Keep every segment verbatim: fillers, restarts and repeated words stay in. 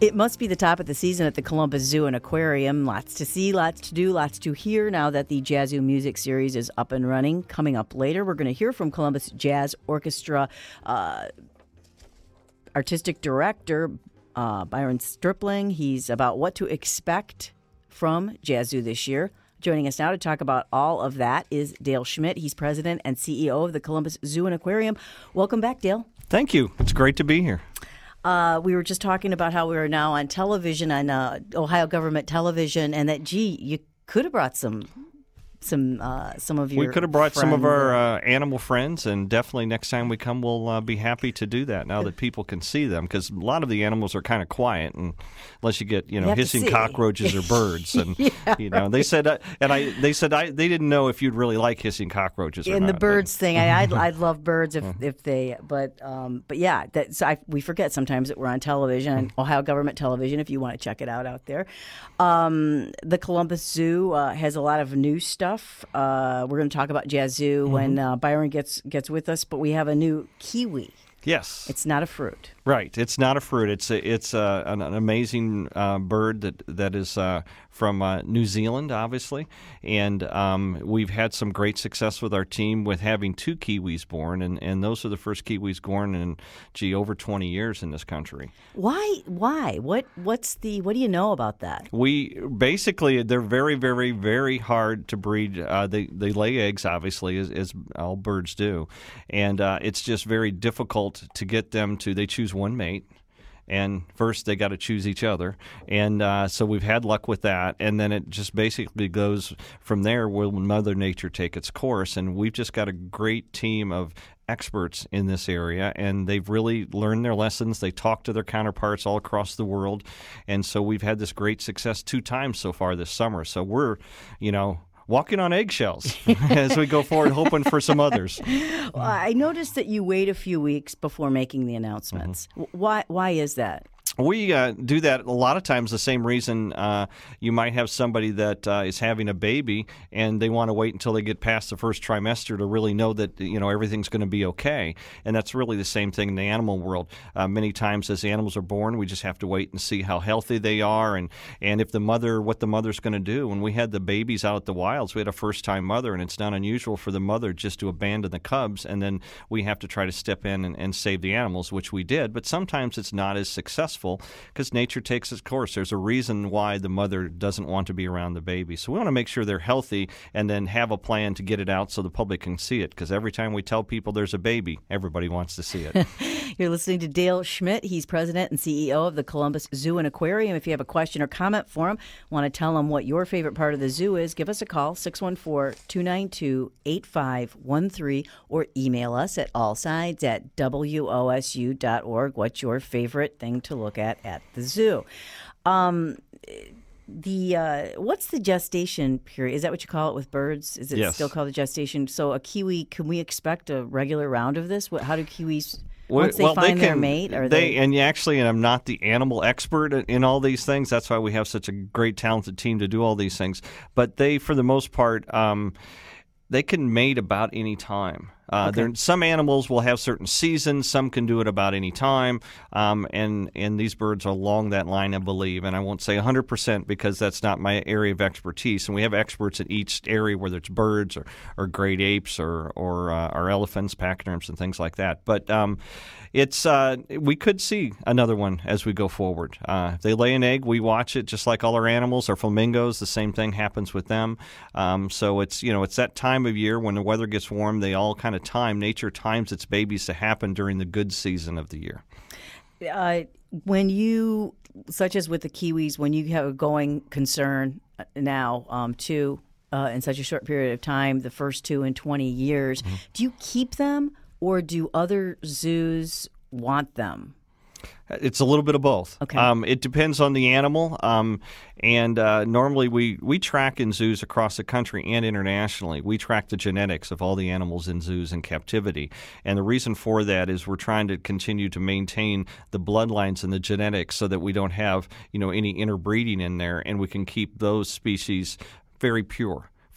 It must be the top of the season at the Columbus Zoo and Aquarium. Lots to see, lots to do, lots to hear now that the Jazz Zoo Music Series is up and running. Coming up later, we're going to hear from Columbus Jazz Orchestra uh, Artistic Director uh, Byron Stripling. He's about what to expect from Jazz Zoo this year. Joining us now to talk about all of that is Dale Schmidt. He's president and C E O of the Columbus Zoo and Aquarium. Welcome back, Dale. Thank you. It's great to be here. Uh, we were just talking about how we are now on television, on uh, Ohio government television, and that, gee, you could have brought some some uh, some of your We could have brought some of friends our and- uh, animal friends, and definitely next time we come, we'll uh, be happy to do that now that people can see them, because a lot of the animals are kind of quiet, and unless you get you know You have to hissing see. cockroaches or birds, and Yeah, you know they said uh, and I they said I they didn't know if you'd really like hissing cockroaches or And the not, birds but- thing, I, I'd, I'd love birds if, if they, but um, but yeah, that, so I, we forget sometimes that we're on television, on Ohio government television, if you want to check it out out there. Um, the Columbus Zoo uh, has a lot of new stuff. Uh, we're going to talk about Jazz Zoo when uh, Byron gets gets with us, but we have a new kiwi. Yes. It's not a fruit. Right. It's not a fruit. It's a, it's a, an, an amazing uh, bird that that is uh, from uh, New Zealand, obviously, and um, we've had some great success with our team with having two kiwis born, and, and those are the first kiwis born in gee over twenty years in this country. Why? Why? What? What's the? What do you know about that? We basically they're very very very hard to breed. Uh, they they lay eggs, obviously, as, as all birds do, and uh, it's just very difficult to get them to. They choose one mate, and first they got to choose each other, and uh, so we've had luck with that, and then it just basically goes from there. Will Mother Nature take its course? And we've just got a great team of experts in this area, and they've really learned their lessons. They talk to their counterparts all across the world, and so we've had this great success two times so far this summer. So we're, you know, walking on eggshells as we go forward, hoping for some others. Well, I noticed that you wait a few weeks before making the announcements. Mm-hmm. Why? Why is that? We uh, do that a lot of times the same reason uh, you might have somebody that uh, is having a baby and they want to wait until they get past the first trimester to really know that you know everything's going to be okay. And that's really the same thing in the animal world. Uh, many times as the animals are born, we just have to wait and see how healthy they are and, and if the mother, what the mother's going to do. When we had the babies out at the wilds, we had a first-time mother, and it's not unusual for the mother just to abandon the cubs, and then we have to try to step in and, and save the animals, which we did. But sometimes it's not as successful because nature takes its course. There's a reason why the mother doesn't want to be around the baby. So we want to make sure they're healthy and then have a plan to get it out so the public can see it, because every time we tell people there's a baby, everybody wants to see it. You're listening to Dale Schmidt. He's president and C E O of the Columbus Zoo and Aquarium. If you have a question or comment for him, want to tell him what your favorite part of the zoo is, give us a call, six one four, two nine two, eight five one three, or email us at allsides at W O S U dot org. What's your favorite thing to look at at the zoo? Um, the uh, what's the gestation period? Is that what you call it with birds? Is it Yes. still called the gestation? So a kiwi, can we expect a regular round of this? What, how do kiwis... Well, Once they well, find they their can, mate, are they, they? and actually, and I'm not the animal expert in in all these things. That's why we have such a great, talented team to do all these things. But they, for the most part, um, they can mate about any time. Uh, Okay. there, some animals will have certain seasons. Some can do it about any time, um, and and these birds are along that line, I believe. And I won't say one hundred percent because that's not my area of expertise. And we have experts in each area, whether it's birds or, or great apes or or, uh, or elephants, pachyderms, and things like that. But um, it's uh, we could see another one as we go forward. Uh, if they lay an egg, we watch it just like all our animals. Our flamingos, the same thing happens with them. Um, so it's you know it's that time of year when the weather gets warm. They all kind of time. Nature times its babies to happen during the good season of the year. Uh, when you, such as with the kiwis, when you have a going concern now, um, too, uh, in such a short period of time, the first two in twenty years, mm-hmm. do you keep them or do other zoos want them? It's a little bit of both. Okay. Um, it depends on the animal, um, and uh, normally we, we track in zoos across the country and internationally. We track the genetics of all the animals in zoos in captivity, and the reason for that is we're trying to continue to maintain the bloodlines and the genetics so that we don't have you know any interbreeding in there, and we can keep those species very pure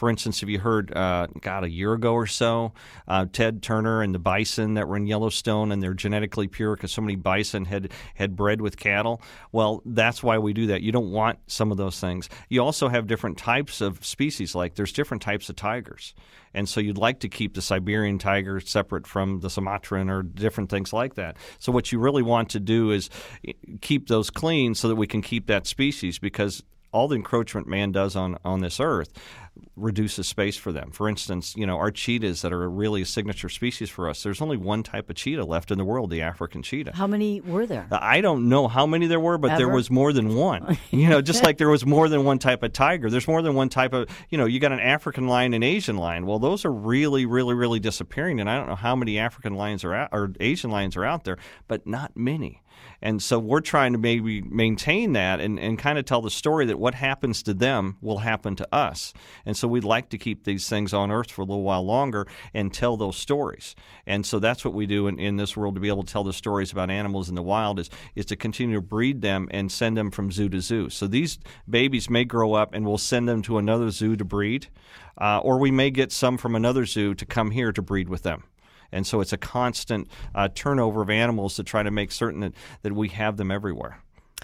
For instance, if you heard, uh, God, a year ago or so, uh, Ted Turner and the bison that were in Yellowstone, and they're genetically pure because so many bison had, had bred with cattle. Well, that's why we do that. You don't want some of those things. You also have different types of species, like there's different types of tigers. And so you'd like to keep the Siberian tiger separate from the Sumatran or different things like that. So what you really want to do is keep those clean so that we can keep that species, because all the encroachment man does on, on this earth reduces space for them. For instance, you know, our cheetahs that are really a signature species for us, there's only one type of cheetah left in the world, the African cheetah. How many were there? I don't know how many there were, but Ever? there was more than one. You know, just like there was more than one type of tiger. There's more than one type of, you know, you got an African lion and Asian lion. Well, those are really, really, really disappearing, and I don't know how many African lions are out, or Asian lions are out there, but not many. And so we're trying to maybe maintain that and, and kind of tell the story that what happens to them will happen to us. And so we'd like to keep these things on Earth for a little while longer and tell those stories. And so that's what we do in, in this world, to be able to tell the stories about animals in the wild, is, is to continue to breed them and send them from zoo to zoo. So these babies may grow up and we'll send them to another zoo to breed, uh, or we may get some from another zoo to come here to breed with them. And so it's a constant uh, turnover of animals to try to make certain that, that we have them everywhere.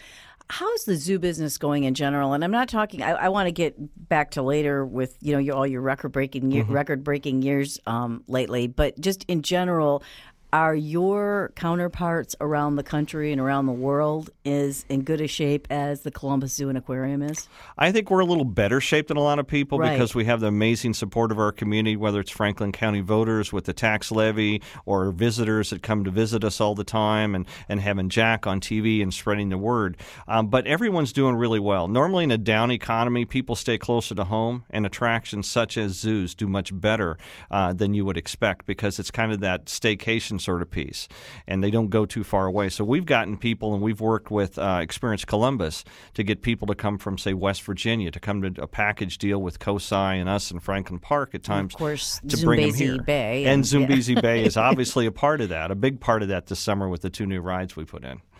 How's the zoo business going in general? And I'm not talking. I, I want to get back to later with you know your, all your record breaking mm-hmm. record breaking years um, lately, but just in general. Are your counterparts around the country and around the world is in good a shape as the Columbus Zoo and Aquarium is? I think we're a little better shape than a lot of people right. because we have the amazing support of our community, whether it's Franklin County voters with the tax levy or visitors that come to visit us all the time, and, and having Jack on T V and spreading the word. Um, but everyone's doing really well. Normally in a down economy, people stay closer to home, and attractions such as zoos do much better uh, than you would expect, because it's kind of that staycation sort of piece, and they don't go too far away. So we've gotten people, and we've worked with uh, Experience Columbus to get people to come from, say, West Virginia, to come to a package deal with COSI and us in Franklin Park at times, and of course, to bring them here. Bay. And, and Zumbizi yeah. Bay is obviously a part of that, a big part of that this summer with the two new rides we put in.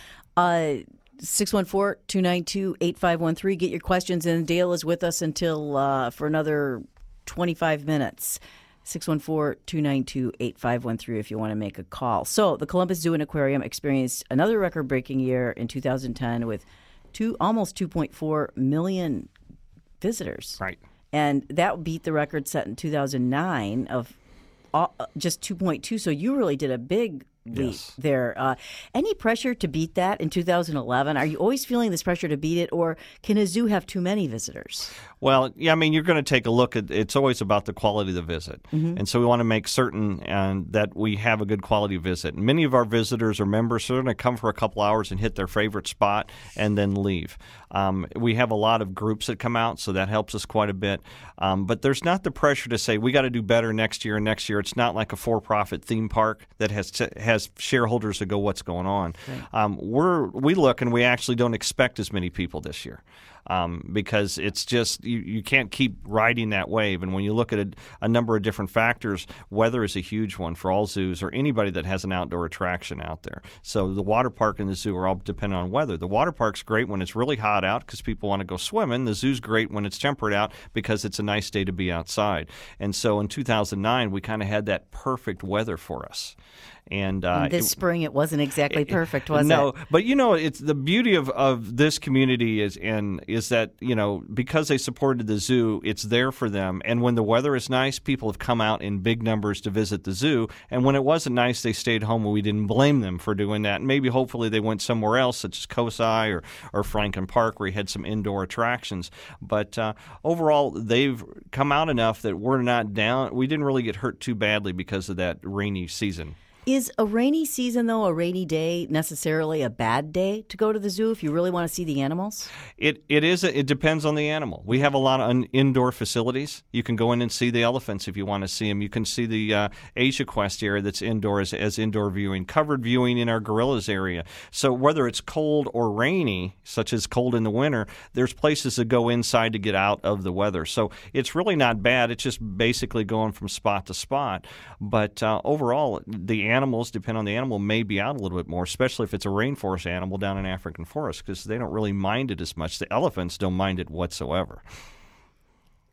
Uh, six one four, two nine two, eight five one three. Get your questions in. Dale is with us until uh, for another twenty-five minutes. six one four, two nine two, eight five one three if you want to make a call. So the Columbus Zoo and Aquarium experienced another record-breaking year in two thousand ten with two almost two point four million visitors. Right. And that beat the record set in two thousand nine of all, just two point two. So you really did a big leap yes. there. Uh, any pressure to beat that in two thousand eleven? Are you always feeling this pressure to beat it, or can a zoo have too many visitors? Well, yeah, I mean, you're going to take a look at, it's always about the quality of the visit. Mm-hmm. And so we want to make certain uh, that we have a good quality visit. And many of our visitors are members, so they're going to come for a couple hours and hit their favorite spot and then leave. Um, we have a lot of groups that come out, so that helps us quite a bit. Um, but there's not the pressure to say, we got to do better next year and next year. It's not like a for-profit theme park that has t- has shareholders that go, what's going on? Right. Um, we're we look, and we actually don't expect as many people this year. Um, because it's just, you, you can't keep riding that wave. And when you look at a, a number of different factors, weather is a huge one for all zoos or anybody that has an outdoor attraction out there. So the water park and the zoo are all dependent on weather. The water park's great when it's really hot out because people want to go swimming. The zoo's great when it's temperate out because it's a nice day to be outside. And so in two thousand nine, we kind of had that perfect weather for us. And, uh, and this it, spring, it wasn't exactly perfect, was no, it? No, but you know, it's the beauty of, of this community is in is that you know because they supported the zoo, it's there for them. And when the weather is nice, people have come out in big numbers to visit the zoo. And when it wasn't nice, they stayed home, and we didn't blame them for doing that. And maybe, hopefully, they went somewhere else, such as COSI or or Franklin Park, where you had some indoor attractions. But uh, overall, they've come out enough that we're not down. We didn't really get hurt too badly because of that rainy season. Is a rainy season, though, a rainy day necessarily a bad day to go to the zoo if you really want to see the animals? It It is. A, it depends on the animal. We have a lot of un, indoor facilities. You can go in and see the elephants if you want to see them. You can see the uh, Asia Quest area that's indoors as indoor viewing, covered viewing in our gorillas area. So whether it's cold or rainy, such as cold in the winter, there's places to go inside to get out of the weather. So it's really not bad. It's just basically going from spot to spot. But uh, overall, the animals, depend on the animal, may be out a little bit more, especially if it's a rainforest animal down in African forest, because they don't really mind it as much. The elephants don't mind it whatsoever.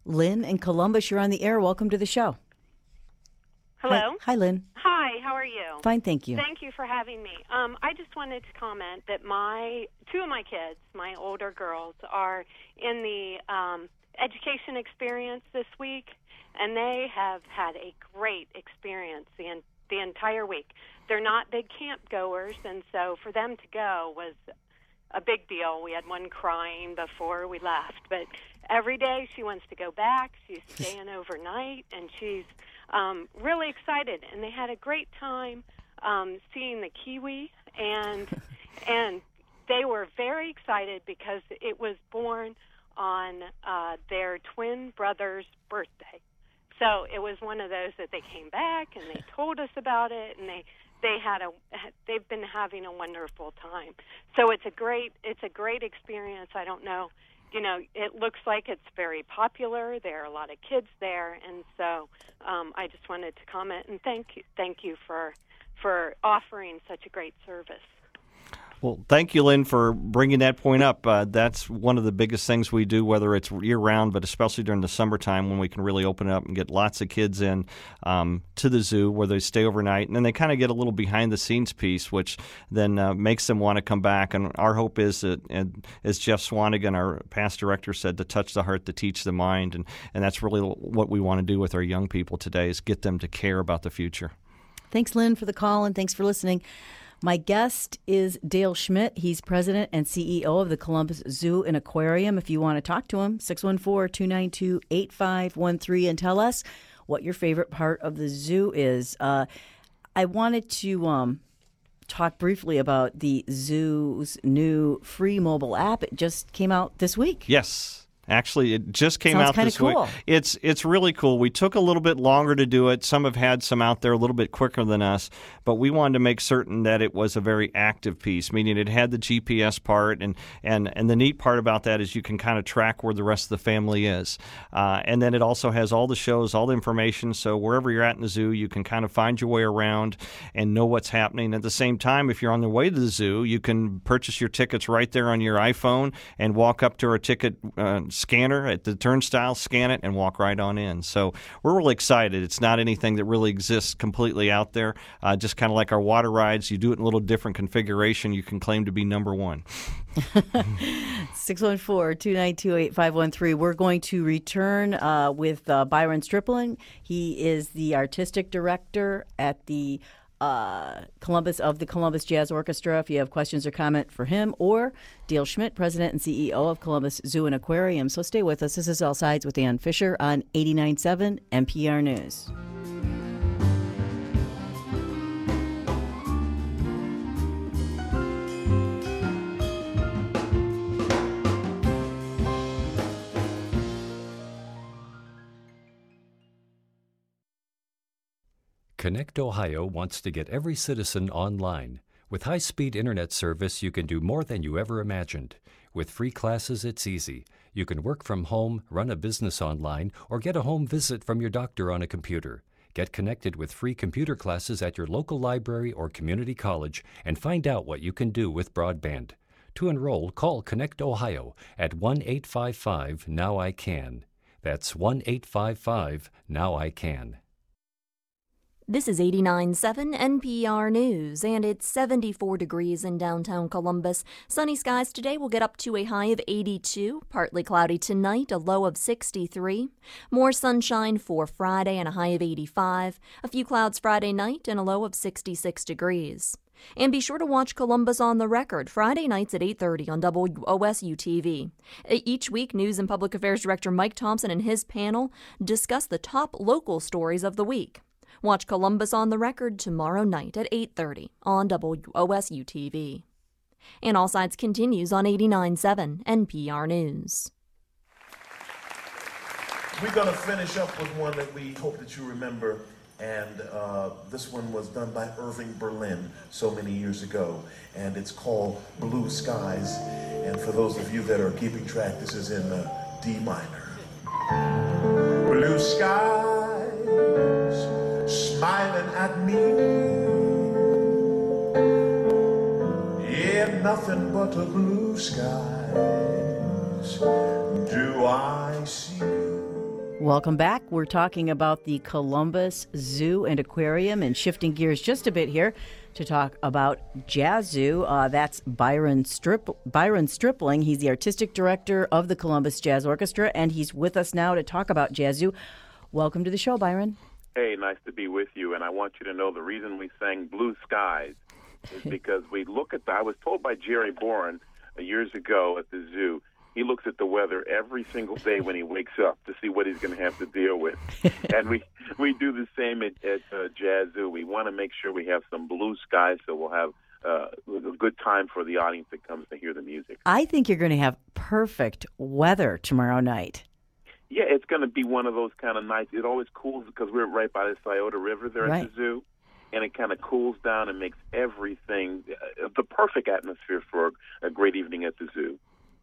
Lynn in Columbus, you're on the air. Welcome to the show. Hello. Hi, Hi Lynn. Hi, how are you? Fine, thank you. Thank you for having me. Um, I just wanted to comment that my two of my kids, my older girls, are in the um, education experience this week, and they have had a great experience the, en- the entire week. They're not big camp goers, and so for them to go was a big deal. We had one crying before we left, but every day she wants to go back. She's staying overnight, and she's um, really excited. And they had a great time um, seeing the kiwi, and and they were very excited because it was born on uh, their twin brother's birthday. So it was one of those that they came back and they told us about it, and they. They had a. They've been having a wonderful time. So it's a great. It's a great experience. I don't know. You know, it looks like it's very popular. There are a lot of kids there, and so um, I just wanted to comment and thank you. Thank you for for offering such a great service. Well, thank you, Lynn, for bringing that point up. Uh, that's one of the biggest things we do, whether it's year-round, but especially during the summertime when we can really open it up and get lots of kids in um, to the zoo where they stay overnight. And then they kind of get a little behind-the-scenes piece, which then uh, makes them want to come back. And our hope is, that, and as Jeff Swanigan, our past director, said, to touch the heart, to teach the mind. And, and that's really what we want to do with our young people today, is get them to care about the future. Thanks, Lynn, for the call, and thanks for listening. My guest is Dale Schmidt. He's president and C E O of the Columbus Zoo and Aquarium. If you want to talk to him, six one four, two nine two, eight five one three, and tell us what your favorite part of the zoo is. Uh, I wanted to um, talk briefly about the zoo's new free mobile app. It just came out this week. Yes. Actually, it just came Sounds out kinda this cool. week. It's it's really cool. We took a little bit longer to do it. Some have had some out there a little bit quicker than us, but we wanted to make certain that it was a very active piece, meaning it had the G P S part, and and, and the neat part about that is you can kind of track where the rest of the family is. Uh, and then it also has all the shows, all the information, so wherever you're at in the zoo, you can kind of find your way around and know what's happening. At the same time, if you're on the way to the zoo, you can purchase your tickets right there on your iPhone and walk up to our ticket uh, scanner at the turnstile, scan it, and walk right on in. So we're really excited. It's not anything that really exists completely out there. Uh, just kind of like our water rides, you do it in a little different configuration. You can claim to be number one. six one four, two nine two, eight five one three. We're going to return uh, with uh, Byron Stripling. He is the artistic director at the Uh, Columbus of the Columbus Jazz Orchestra. If you have questions or comment for him, or Dale Schmidt, president and C E O of Columbus Zoo and Aquarium. So stay with us. This is All Sides with Ann Fisher on eighty-nine point seven N P R News. Connect Ohio wants to get every citizen online. With high-speed internet service, you can do more than you ever imagined. With free classes, it's easy. You can work from home, run a business online, or get a home visit from your doctor on a computer. Get connected with free computer classes at your local library or community college and find out what you can do with broadband. To enroll, call Connect Ohio at one eight five five, now I can. That's one eight five five, now I can. This is eighty-nine point seven N P R News, and it's seventy-four degrees in downtown Columbus. Sunny skies today will get up to a high of eighty-two, partly cloudy tonight, a low of sixty-three. More sunshine for Friday and a high of eighty-five. A few clouds Friday night and a low of sixty-six degrees. And be sure to watch Columbus on the Record Friday nights at eight thirty on W O S U T V. Each week, News and Public Affairs Director Mike Thompson and his panel discuss the top local stories of the week. Watch Columbus on the Record tomorrow night at eight thirty on W O S U T V. And All Sides continues on eighty-nine point seven N P R News. We're going to finish up with one that we hope that you remember, and uh, this one was done by Irving Berlin so many years ago, and it's called Blue Skies. And for those of you that are keeping track, this is in uh, D minor. Blue skies smiling at me, yeah, nothing but a blue skies do I see. Welcome back. We're talking about the Columbus Zoo and Aquarium and shifting gears just a bit here to talk about Jazzu. Uh, that's Byron Strip- Byron Stripling. He's the artistic director of the Columbus Jazz Orchestra, and he's with us now to talk about Jazzu. Welcome to the show, Byron. Hey, nice to be with you. And I want you to know the reason we sang Blue Skies is because we look at the, I was told by Jerry Bourne uh, years ago at the zoo, he looks at the weather every single day when he wakes up to see what he's going to have to deal with. And we we do the same at, at uh, Jazzu. We want to make sure we have some blue skies so we'll have uh, a good time for the audience that comes to hear the music. I think you're going to have perfect weather tomorrow night. Yeah, it's going to be one of those kind of nights. It always cools because we're right by the Scioto River there right. at the zoo. And it kind of cools down and makes everything uh, the perfect atmosphere for a great evening at the zoo.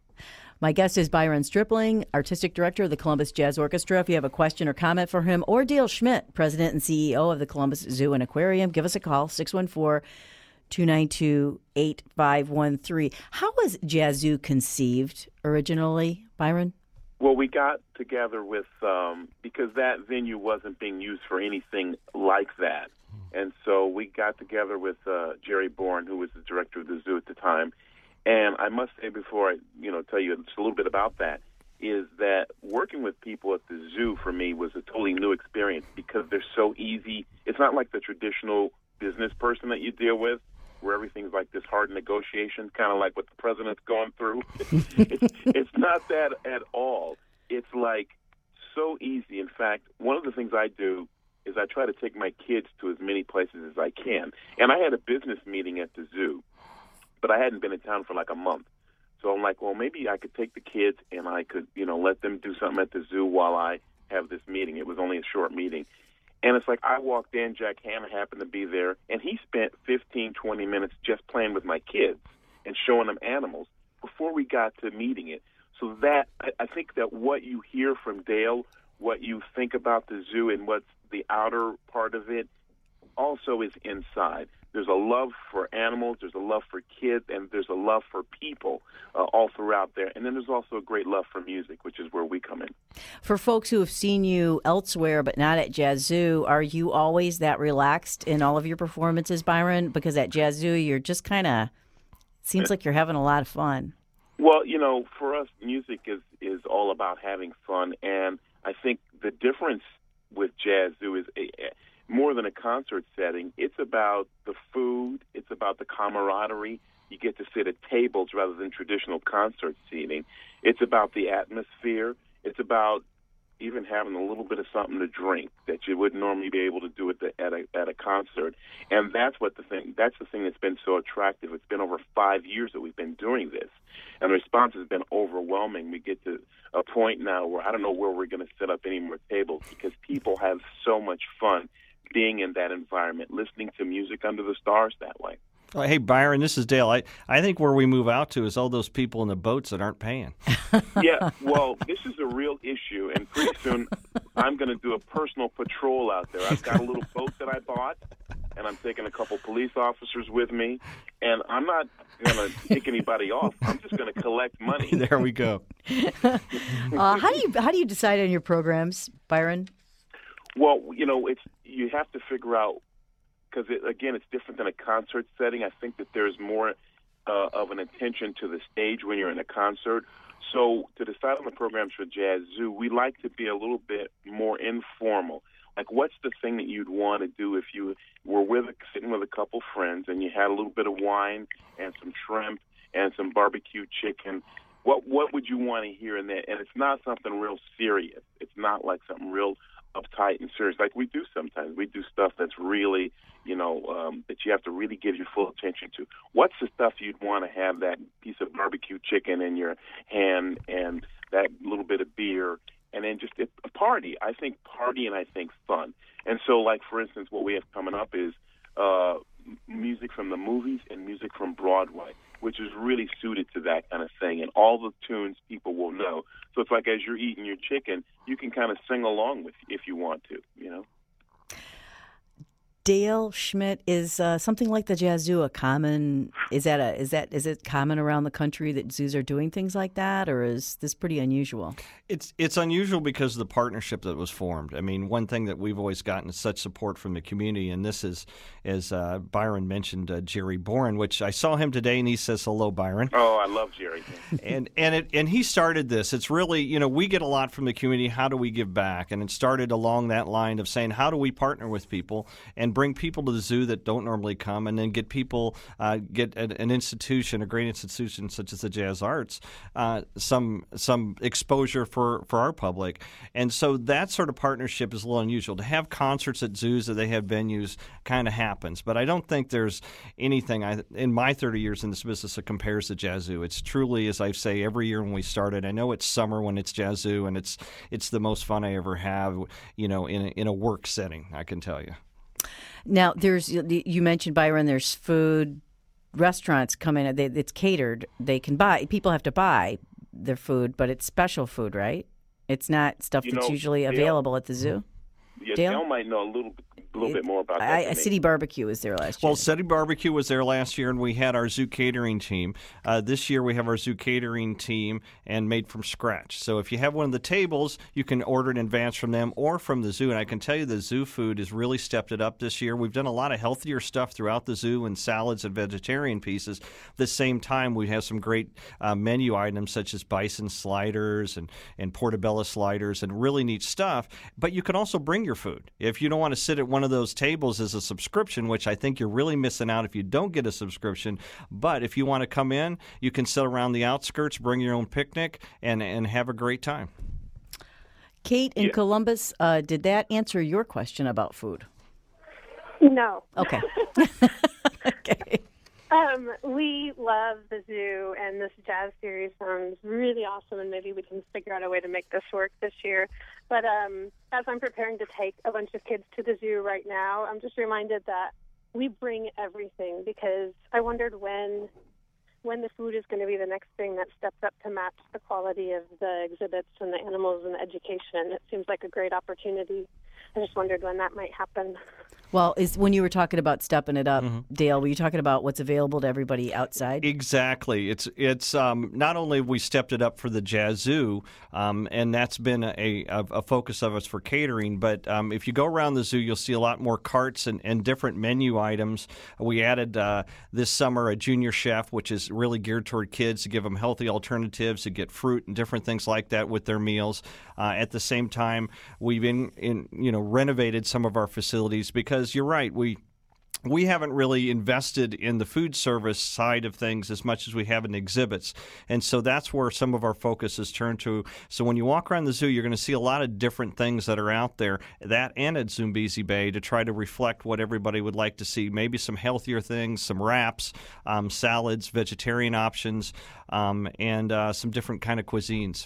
My guest is Byron Stripling, Artistic Director of the Columbus Jazz Orchestra. If you have a question or comment for him, or Dale Schmidt, President and C E O of the Columbus Zoo and Aquarium, give us a call, six one four, two nine two, eight five one three. How was Jazzu conceived originally, Byron? Well, we got together with, um, because that venue wasn't being used for anything like that. And so we got together with uh, Jerry Bourne, who was the director of the zoo at the time. And I must say before I, you know, tell you just a little bit about that, is that working with people at the zoo for me was a totally new experience because they're so easy. It's not like the traditional business person that you deal with, where everything's like this hard negotiation, kind of like what the president's going through. it's, it's not that at all. It's like so easy. In fact, one of the things I do is I try to take my kids to as many places as I can. And I had a business meeting at the zoo, but I hadn't been in town for like a month. So I'm like, well, maybe I could take the kids and I could, you know, let them do something at the zoo while I have this meeting. It was only a short meeting. And it's like I walked in, Jack Hanna happened to be there, and he spent fifteen, twenty minutes just playing with my kids and showing them animals before we got to meeting it. So that, I, I think that what you hear from Dale, what you think about the zoo and what's the outer part of it, also is inside. There's a love for animals, there's a love for kids, and there's a love for people uh, all throughout there. And then there's also a great love for music, which is where we come in. For folks who have seen you elsewhere but not at Jazzu, are you always that relaxed in all of your performances, Byron? Because at Jazzu, you're just kind of, seems like you're having a lot of fun. Well, you know, for us, music is, is all about having fun. And I think the difference with Jazzu is a, a, more than a concert setting. It's about the food. It's about the camaraderie. You get to sit at tables rather than traditional concert seating. It's about the atmosphere. It's about even having a little bit of something to drink that you wouldn't normally be able to do at, the, at, a, at a concert. And that's what the thing. That's the thing that's been so attractive. It's been over five years that we've been doing this, and the response has been overwhelming. We get to a point now where I don't know where we're going to set up any more tables because people have so much fun being in that environment, listening to music under the stars that way. Oh, hey, Byron, this is Dale. I, I think where we move out to is all those people in the boats that aren't paying. Yeah, well, this is a real issue, and pretty soon I'm going to do a personal patrol out there. I've got a little boat that I bought, and I'm taking a couple police officers with me, and I'm not going to kick anybody off. I'm just going to collect money. There we go. uh, how do you how do you decide on your programs, Byron? Well, you know, it's you have to figure out, because, it, again, it's different than a concert setting. I think that there's more uh, of an attention to the stage when you're in a concert. So to decide on the programs for Jazzu, we like to be a little bit more informal. Like, what's the thing that you'd want to do if you were with a, sitting with a couple friends and you had a little bit of wine and some shrimp and some barbecue chicken? What what would you want to hear in that? And it's not something real serious. It's not like something real uptight and serious like we do sometimes. We do stuff that's really, you know, um, that you have to really give your full attention to. What's the stuff you'd want to have that piece of barbecue chicken in your hand and that little bit of beer and then just a party? I think party and I think fun. And so, like, for instance, what we have coming up is uh, music from the movies and music from Broadway, which is really suited to that kind of thing. And all the tunes people will know. So it's like as you're eating your chicken, you can kind of sing along with if you want to, you know. Dale Schmidt, is uh, something like the Jazoo a common? Is that a is that is it common around the country that zoos are doing things like that, or is this pretty unusual? It's it's unusual because of the partnership that was formed. I mean, one thing that we've always gotten is such support from the community, and this is, as uh, Byron mentioned, uh, Jerry Boren, which I saw him today, and he says hello, Byron. Oh, I love Jerry. and and it and he started this. It's really, you know, we get a lot from the community. How do we give back? And it started along that line of saying, how do we partner with people and bring people to the zoo that don't normally come, and then get people uh, get an, an institution, a great institution such as the Jazz Arts, uh, some some exposure for. For, for our public. And so that sort of partnership is a little unusual. To have concerts at zoos, that they have venues, kind of happens. But I don't think there's anything I, in my thirty years in this business that compares to Jazoo. It's truly, as I say, every year when we started, I know it's summer when it's Jazoo, and it's it's the most fun I ever have, you know, in a, in a work setting, I can tell you. Now, there's you mentioned, Byron, there's food, restaurants come in, it's catered. They can buy, people have to buy their food, but it's special food, right? It's not stuff you that's know, usually Dale, available at the zoo. Yeah, Dale, Dale might know a little, a little it, bit more about that. I, than City me. Barbecue was there last year. Well, City Barbecue was there last year, and we had our zoo catering team. Uh, this year, we have our zoo catering team, and made from scratch. So if you have one of the tables, you can order in advance from them or from the zoo. And I can tell you, the zoo food has really stepped it up this year. We've done a lot of healthier stuff throughout the zoo, and salads and vegetarian pieces. At the same time, we have some great uh, menu items such as bison sliders and and portobello sliders, and really neat stuff. But you can also bring your food if you. You don't want to sit at one of those tables as a subscription, which I think you're really missing out if you don't get a subscription. But if you want to come in, you can sit around the outskirts, bring your own picnic, and, and have a great time. Kate in yeah. Columbus, uh, did that answer your question about food? No. Okay. Okay. Um, we love the zoo, and this jazz series sounds really awesome, and maybe we can figure out a way to make this work this year. But um, as I'm preparing to take a bunch of kids to the zoo right now, I'm just reminded that we bring everything, because I wondered when when the food is going to be the next thing that steps up to match the quality of the exhibits and the animals and the education. It seems like a great opportunity. I just wondered when that might happen. Well, is when you were talking about stepping it up, Mm-hmm. Dale, were you talking about what's available to everybody outside? Exactly. It's it's um, not only have we stepped it up for the Jazoo, um, and that's been a, a, a focus of us for catering, but um, if you go around the zoo, you'll see a lot more carts and, and different menu items. We added uh, this summer a junior chef, which is really geared toward kids to give them healthy alternatives, to get fruit and different things like that with their meals. Uh, at the same time, we've in, in you know renovated some of our facilities, because you're right, we we haven't really invested in the food service side of things as much as we have in exhibits. And so that's where some of our focus has turned to. So when you walk around the zoo, you're going to see a lot of different things that are out there, that and at Zoombezi Bay, to try to reflect what everybody would like to see. Maybe some healthier things, some wraps, um, salads, vegetarian options, um, and uh, some different kind of cuisines.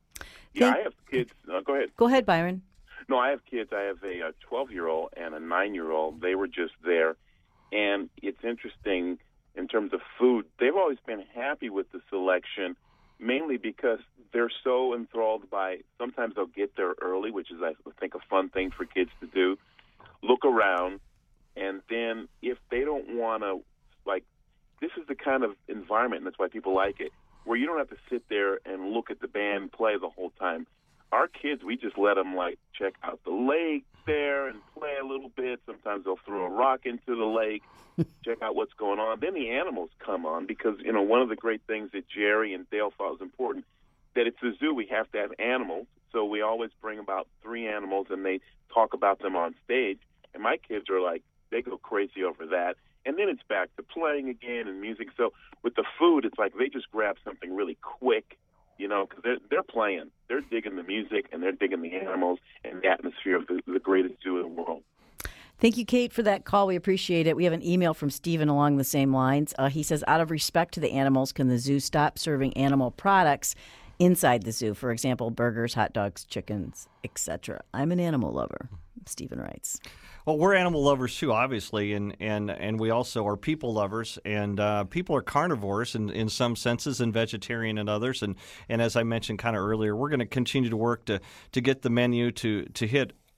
Yeah, I have kids. Uh, go ahead. Go ahead, Byron. No, I have kids. I have a twelve-year-old and a nine-year-old. They were just there. And it's interesting in terms of food. They've always been happy with the selection, mainly because they're so enthralled by, sometimes they'll get there early, which is, I think, a fun thing for kids to do, look around, and then if they don't want to, like, this is the kind of environment, and that's why people like it, where you don't have to sit there and look at the band play the whole time. Our kids, we just let them, like, check out the lake there and play a little bit. Sometimes they'll throw a rock into the lake, check out what's going on. Then the animals come on, because, you know, one of the great things that Jerry and Dale thought was important, that it's a zoo, we have to have animals. So we always bring about three animals, and they talk about them on stage. And my kids are like, they go crazy over that. And then it's back to playing again and music. So with the food, it's like they just grab something really quick, you know, because they're, they're playing. They're digging the music, and they're digging the animals and the atmosphere of the, the greatest zoo in the world. Thank you, Kate, for that call. We appreciate it. We have an email from Stephen along the same lines. Uh, he says, out of respect to the animals, can the zoo stop serving animal products inside the zoo? For example, burgers, hot dogs, chickens, et cetera. I'm an animal lover, Stephen writes. Well, we're animal lovers too, obviously, and and, and we also are people lovers, and uh, people are carnivores in, in some senses and vegetarian in others. And, and as I mentioned kind of earlier, we're going to continue to work to, to get the menu to, to hit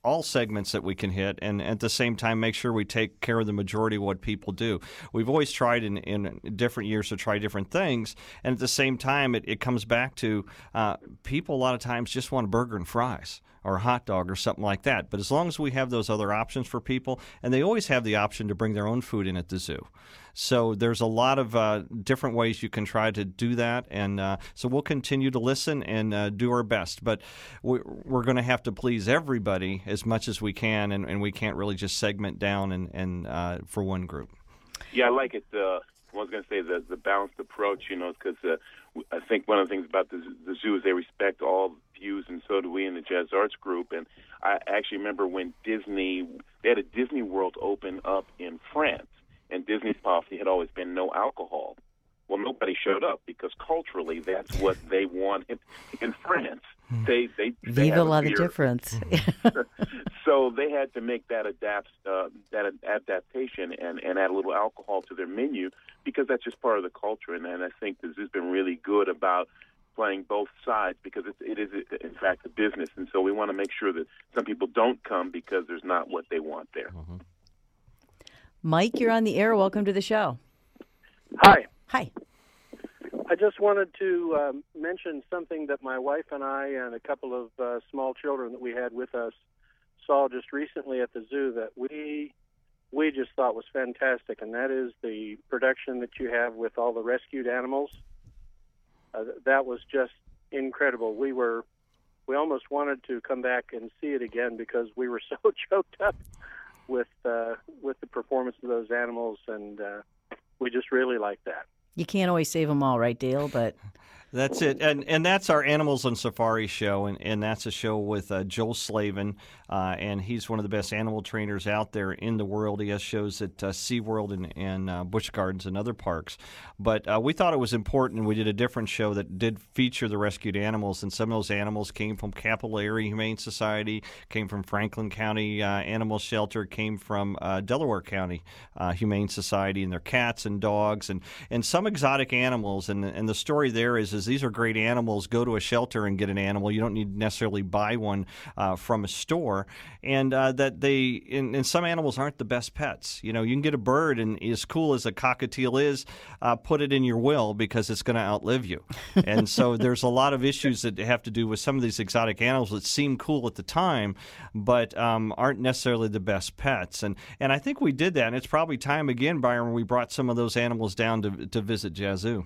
all segments that we can hit, and at the same time make sure we take care of the majority of what people do. We've always tried in, in different years to try different things, and at the same time it, it comes back to uh, people a lot of times just want a burger and fries or a hot dog or something like that. But as long as we have those other options for people, and they always have the option to bring their own food in at the zoo. So there's a lot of uh, different ways you can try to do that, and uh, so we'll continue to listen and uh, do our best. But we're, we're going to have to please everybody as much as we can, and, and we can't really just segment down and, and uh, for one group. Yeah, I like it. Uh, I was going to say the, the balanced approach, you know, because uh, I think one of the things about the, the zoo is they respect all views, and so do we in the Jazz Arts Group. And I actually remember when Disney, they had a Disney World open up in France, and Disney's policy had always been no alcohol. Well, nobody showed up because culturally that's what they wanted in France. They they, they Viva la the difference. So they had to make that adapt uh, that adaptation and, and add a little alcohol to their menu because that's just part of the culture. And, and I think the zoo's been really good about playing both sides because it, it is, in fact, a business. And so we want to make sure that some people don't come because there's not what they want there. Mm-hmm. Mike, you're on the air. Welcome to the show. Hi. Hi. I just wanted to um, mention something that my wife and I and a couple of uh, small children that we had with us saw just recently at the zoo that we we just thought was fantastic, and that is the production that you have with all the rescued animals. Uh, that was just incredible. We were we almost wanted to come back and see it again because we were so choked up with uh, with the performance of those animals, and uh, we just really liked that. You can't always save them all, right, Dale? But That's it, and and that's our Animals on Safari show, and, and that's a show with uh, Joel Slavin, uh, and he's one of the best animal trainers out there in the world. He has shows at uh, SeaWorld and, and uh, Busch Gardens and other parks. But uh, we thought it was important. We did a different show that did feature the rescued animals, and some of those animals came from Capillary Humane Society, came from Franklin County uh, Animal Shelter, came from uh, Delaware County uh, Humane Society, and their cats and dogs, and, and some exotic animals. And, and the story there is, is these are great animals. Go to a shelter and get an animal. You don't need to necessarily buy one uh, from a store. And uh, that they, and, and some animals aren't the best pets. You know, you can get a bird, and as cool as a cockatiel is, uh, put it in your will because it's going to outlive you. And so there's a lot of issues that have to do with some of these exotic animals that seem cool at the time, but um, aren't necessarily the best pets. And and I think we did that, and it's probably time again, Byron, when we brought some of those animals down to to visit Yazoo.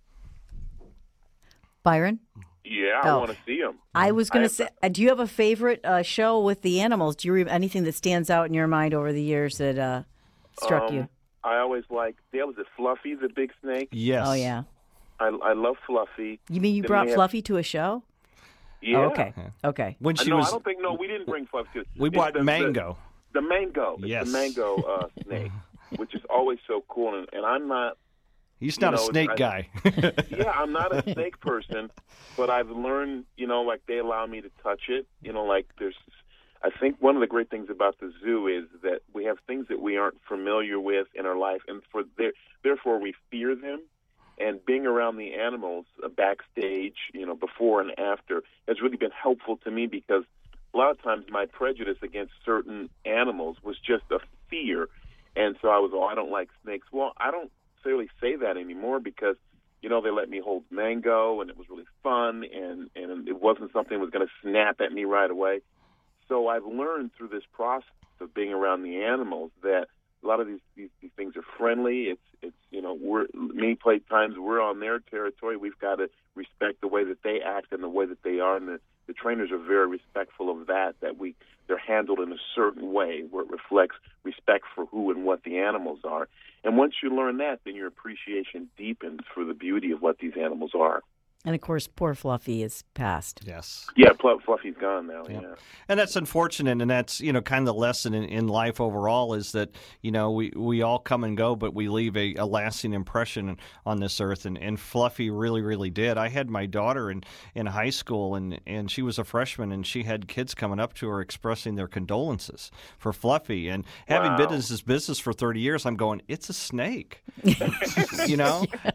Byron? Yeah, I Oh. want to see them. I was going to say, uh, do you have a favorite uh, show with the animals? Do you remember anything that stands out in your mind over the years that uh, struck Um, you? I always like, there was a Fluffy, the big snake. Yes. Oh, yeah. I, I love Fluffy. You mean you Then brought we have- Fluffy to a show? Yeah. Oh, okay. Okay. When Uh, she no, was, I don't think, no, we didn't bring Fluffy. to- we it's brought the- the- Mango. The, mango. It's Yes. the mango uh, snake, which is always so cool. And, and I'm not, He's you not a know, snake I- guy. yeah, I'm not a snake person, but I've learned, you know, like they allow me to touch it. You know, like there's, I think one of the great things about the zoo is that we have things that we aren't familiar with in our life, and for their, therefore we fear them. And being around the animals uh, backstage, you know, before and after, has really been helpful to me because a lot of times my prejudice against certain animals was just a fear. And so I was, oh, I don't like snakes. Well, I don't necessarily say that anymore because, you know, they let me hold Mango, and it was really fun, and, and it wasn't something that was going to snap at me right away. So I've learned through this process of being around the animals that a lot of these, these, these things are friendly. It's, it's you know, we're, many play times we're on their territory. We've got to respect the way that they act and the way that they are, and the, the trainers are very respectful of that, that we they're handled in a certain way where it reflects respect for who and what the animals are. And once you learn that, then your appreciation deepens for the beauty of what these animals are. And, of course, poor Fluffy is passed. Yes. Yeah, Pl- Fluffy's gone now, Yep. yeah. And that's unfortunate, and that's, you know, kind of the lesson in, in life overall is that, you know, we, we all come and go, but we leave a, a lasting impression on this earth, and, and Fluffy really, really did. I had my daughter in, in high school, and, and she was a freshman, and she had kids coming up to her expressing their condolences for Fluffy. And having Wow. been in this business for thirty years, I'm going, it's a snake, you know?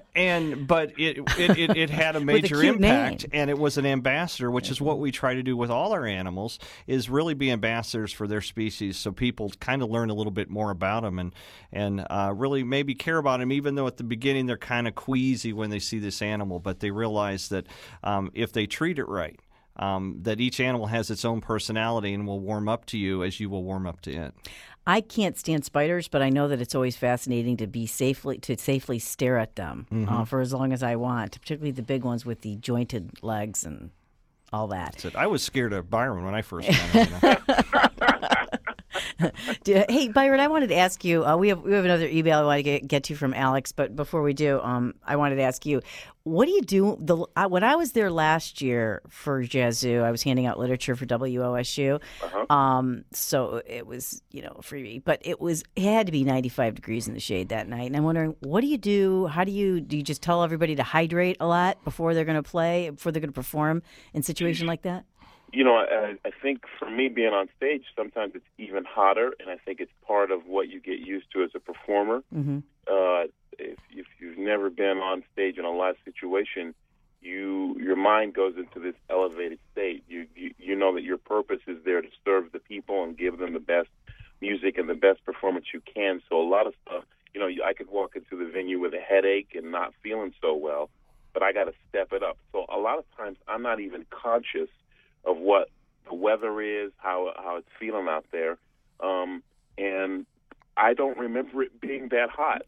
And but it it, it, it had a major a impact, name. and it was an ambassador, which is what we try to do with all our animals, is really be ambassadors for their species, so people kind of learn a little bit more about them and and uh, really maybe care about them, even though at the beginning they're kind of queasy when they see this animal, but they realize that um, if they treat it right, um, that each animal has its own personality and will warm up to you as you will warm up to it. I can't stand spiders, but I know that it's always fascinating to be safely to safely stare at them mm-hmm. uh, for as long as I want, particularly the big ones with the jointed legs and all that. I was scared of Byron when I first met him. You know? Hey, Byron, I wanted to ask you, uh, we have we have another email I want to get, get to from Alex, but before we do, um, I wanted to ask you, what do you do? The uh, when I was there last year for Jazoo, I was handing out literature for W O S U, uh-huh. um, so it was, you know, a freebie, but it was it had to be ninety-five degrees in the shade that night, and I'm wondering, what do you do? How do you do? You just tell everybody to hydrate a lot before they're going to play, before they're going to perform in a situation like that? You know, I, I think for me being on stage, sometimes it's even hotter, and I think it's part of what you get used to as a performer. Mm-hmm. Uh, if, if you've never been on stage in a live situation, you your mind goes into this elevated state. You, you you know that your purpose is there to serve the people and give them the best music and the best performance you can. So a lot of stuff, you know, I could walk into the venue with a headache and not feeling so well, but I got to step it up. So a lot of times I'm not even conscious of what the weather is, how how it's feeling out there, um, and I don't remember it being that hot.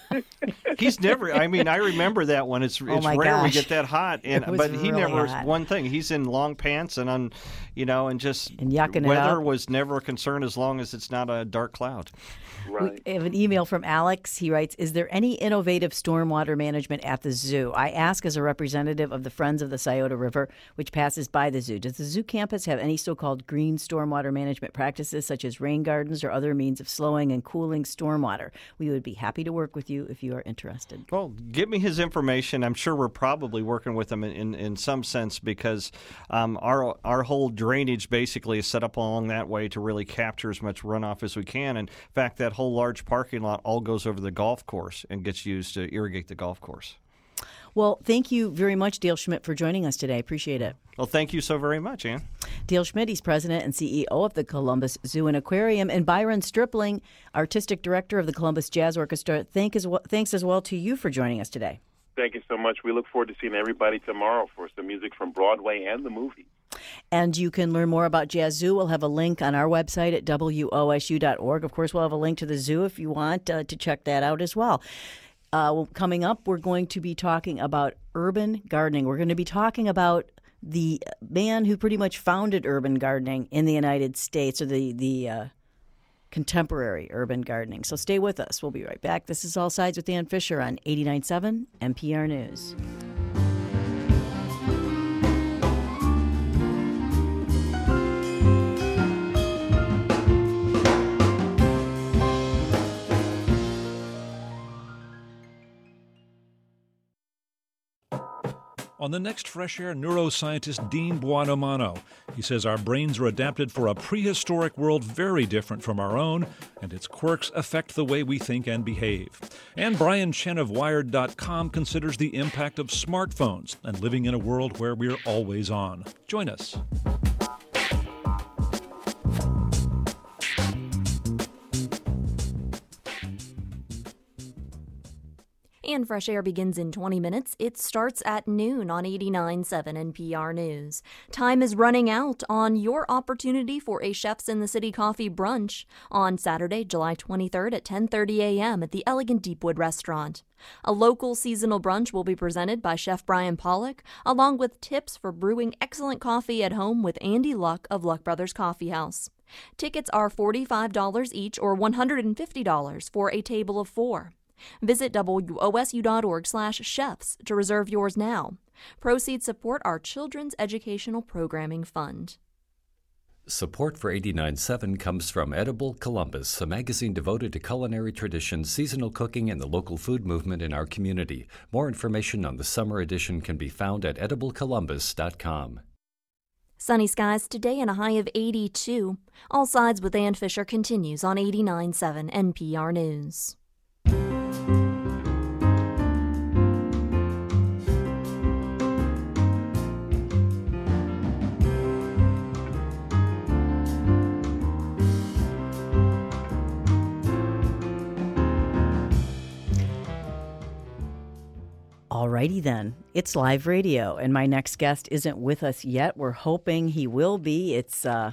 He's never. I mean, I remember that one. It's it's oh rare gosh. we get that hot, and but he really never. Hot. One thing, he's in long pants and on, you know, and just and yucking weather it up. was never a concern as long as it's not a dark cloud. Right. We have an email from Alex. He writes, is there any innovative stormwater management at the zoo? I ask as a representative of the Friends of the Scioto River, which passes by the zoo. Does the zoo campus have any so-called green stormwater management practices, such as rain gardens or other means of slowing and cooling stormwater? We would be happy to work with you if you are interested. Well, give me his information. I'm sure we're probably working with him in, in, in some sense because um, our our whole drainage basically is set up along that way to really capture as much runoff as we can. And in fact, that whole large parking lot all goes over the golf course and gets used to irrigate the golf course. Well, thank you very much, Dale Schmidt, for joining us today. Appreciate it. Well, thank you so very much, Ann. Dale Schmidt, he's president and C E O of the Columbus Zoo and Aquarium, and Byron Stripling, artistic director of the Columbus Jazz Orchestra. Thank as well, thanks as well to you for joining us today. Thank you so much. We look forward to seeing everybody tomorrow for some music from Broadway and the movie. And you can learn more about Jazoo. We'll have a link on our website at W O S U dot org. Of course, we'll have a link to the zoo if you want uh, to check that out as well. Uh, well, coming up, we're going to be talking about urban gardening. We're going to be talking about the man who pretty much founded urban gardening in the United States, or the, the uh, contemporary urban gardening. So stay with us. We'll be right back. This is All Sides with Ann Fisher on eighty-nine point seven N P R News. On the next Fresh Air, neuroscientist Dean Buonomano. He says our brains are adapted for a prehistoric world very different from our own, and its quirks affect the way we think and behave. And Brian Chen of Wired dot com considers the impact of smartphones and living in a world where we're always on. Join us. And Fresh Air begins in twenty minutes. It starts at noon on eighty-nine point seven N P R News. Time is running out on your opportunity for a Chefs in the City coffee brunch on Saturday, July twenty-third at ten thirty a.m. at the Elegant Deepwood Restaurant. A local seasonal brunch will be presented by Chef Brian Pollock, along with tips for brewing excellent coffee at home with Andy Luck of Luck Brothers Coffee House. Tickets are forty-five dollars each, or one hundred fifty dollars for a table of four. Visit W O S U dot org slash chefs to reserve yours now. Proceeds support our Children's Educational Programming Fund. Support for eighty-nine point seven comes from Edible Columbus, a magazine devoted to culinary traditions, seasonal cooking, and the local food movement in our community. More information on the summer edition can be found at edible columbus dot com. Sunny skies today and a high of eighty-two. All Sides with Ann Fisher continues on eighty-nine point seven N P R News. Alrighty then, it's live radio, and my next guest isn't with us yet. We're hoping he will be. It's uh,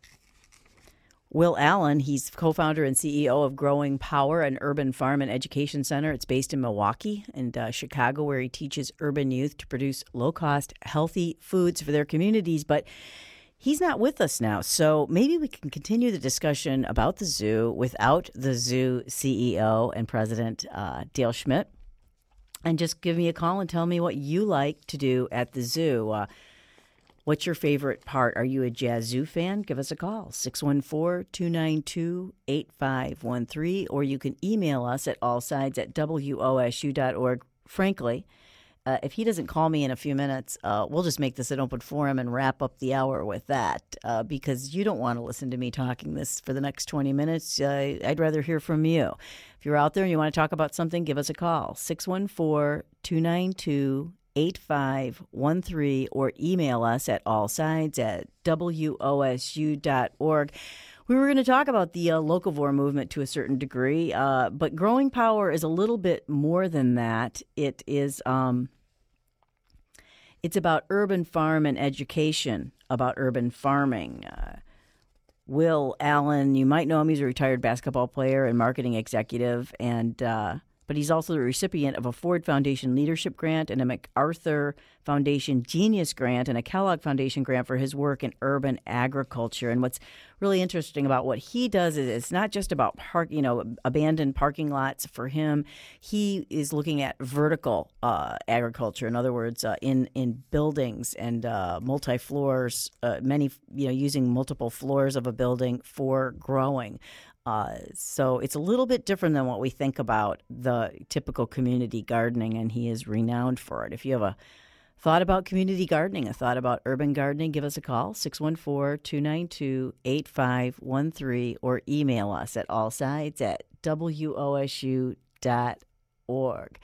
Will Allen. He's co-founder and C E O of Growing Power, an urban farm and education center. It's based in Milwaukee and uh, Chicago, where he teaches urban youth to produce low-cost, healthy foods for their communities. But he's not with us now, so maybe we can continue the discussion about the zoo without the zoo C E O and president, uh, Dale Schmidt. And just give me a call and tell me what you like to do at the zoo. Uh, what's your favorite part? Are you a Jazz-Zoo fan? Give us a call, six one four, two nine two, eight five one three, or you can email us at allsides at W O S U dot org. Frankly, uh, if he doesn't call me in a few minutes, uh, we'll just make this an open forum and wrap up the hour with that, uh, because you don't want to listen to me talking this for the next twenty minutes. Uh, I'd rather hear from you. If you're out there and you want to talk about something, give us a call, six one four, two nine two, eight five one three, or email us at allsides at W O S U dot org. We were going to talk about the uh, locavore movement to a certain degree, uh, but Growing Power is a little bit more than that. It is, um, it's about urban farm and education, about urban farming. Uh, Will Allen, you might know him. He's a retired basketball player and marketing executive, and uh, but he's also the recipient of a Ford Foundation Leadership Grant and a MacArthur Foundation Genius Grant and a Kellogg Foundation grant for his work in urban agriculture. And what's really interesting about what he does is it's not just about park, you know, abandoned parking lots for him. He is looking at vertical uh, agriculture. In other words, uh, in in buildings and uh, multi floors, uh, many you know using multiple floors of a building for growing. Uh, so it's a little bit different than what we think about the typical community gardening, and he is renowned for it. If you have a thought about community gardening, a thought about urban gardening, give us a call, six one four, two nine two, eight five one three, or email us at allsides at W O S U dot org.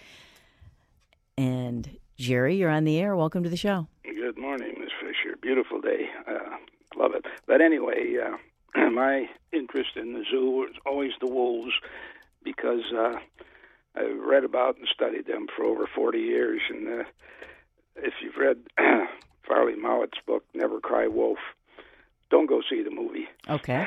And Jerry, you're on the air. Welcome to the show. Good morning, Miz Fisher. Beautiful day. Uh, love it. But anyway, uh, my interest in the zoo was always the wolves, because uh, I've read about and studied them for over forty years. And uh, if you've read Farley Mowat's book, Never Cry Wolf, don't go see the movie. Okay.